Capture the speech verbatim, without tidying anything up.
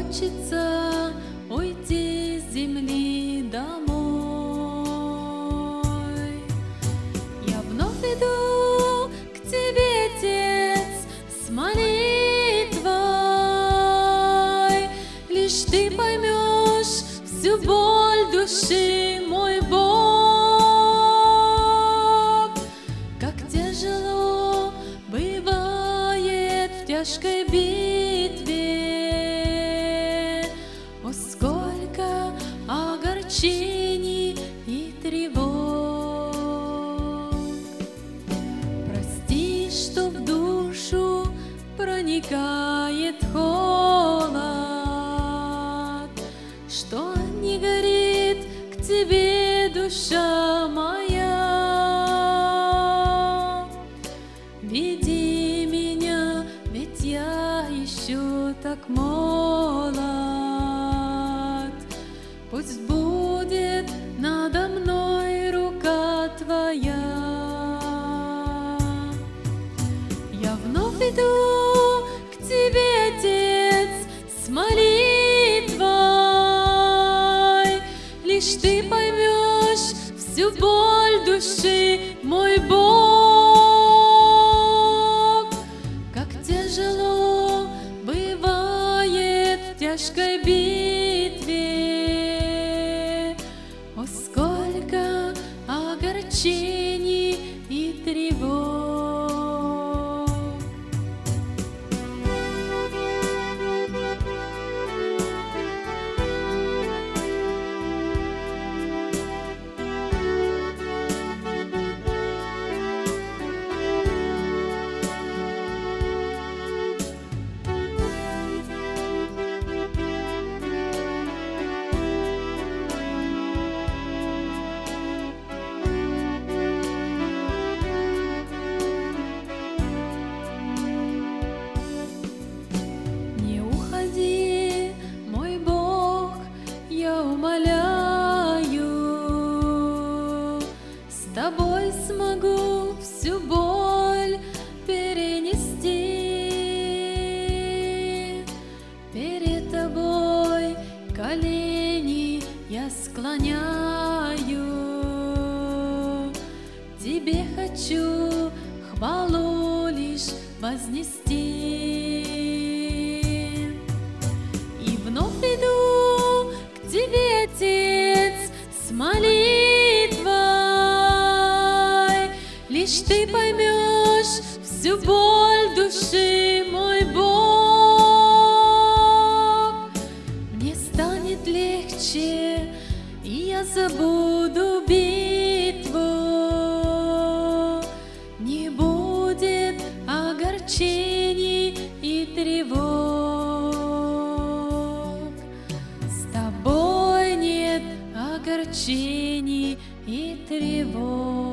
хочется уйти с земли домой. Я вновь иду к тебе, Отец, с молитвой. Лишь ты поймешь всю боль души, мой Бог. Как тяжело бывает в тяжкой битве, о, сколько огорчений и тревог. Прости, что в душу проникает холод, что не горит к тебе душа моя. Веди меня, ведь я еще так молод. Пусть будет надо мной рука твоя. Я вновь иду к тебе, Отец, с молитвой. Лишь ты поймешь всю боль души, мой Бог. Как тяжело бывает в тяжкой битве, о, сколько огорчений и тревог. Мой Бог, я умоляю, с тобой смогу всю боль перенести. Перед тобой колени я склоняю, тебе хочу хвалу лишь вознести. Вновь иду к тебе, Отец, с молитвой. Лишь ты поймешь всю боль души, мой Бог. Мне станет легче, и я забуду битву. Не будет огорчений и тревог. Огорчений и тревог.